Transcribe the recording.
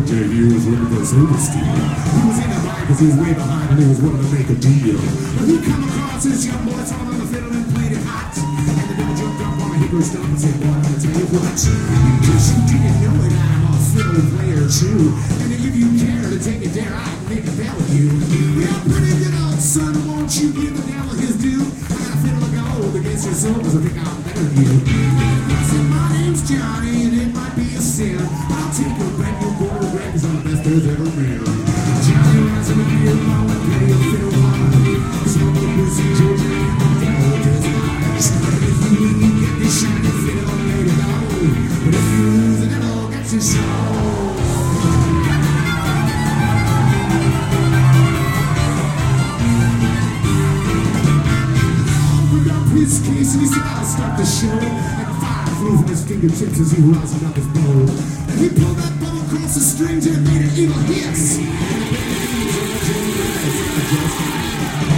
Yeah, he was limitless honesty. He was in the bike because he was way behind and he was willing to make a deal. But he come across this young boy talking on the fiddle and played it hot. And the devil jumped up on a hickory stump and said, boy, I'm gonna tell you what. In case you didn't know it, I'm a fiddle player too. And if you care to take it there, I can make a bell with you. Well, pretty good old son, won't you give the devil his due? I got a fiddle of gold against your soul because I think I'm better than you. I said, my name's Johnny and it might be a sin. I'll take a brand new gold ring because I'm the best there's ever been. Johnny rides in the beer mall and play a fiddle line. Smoke a pussy, Georgia, and the devil does eyes. If you win, you get this shiny fiddle made of gold. But if you lose, it all gets your soul. His case and he said, I'll start the show. And fire flew from his fingertips as he roused up his bow. And he pulled that bow across the strings and made an evil hiss. And the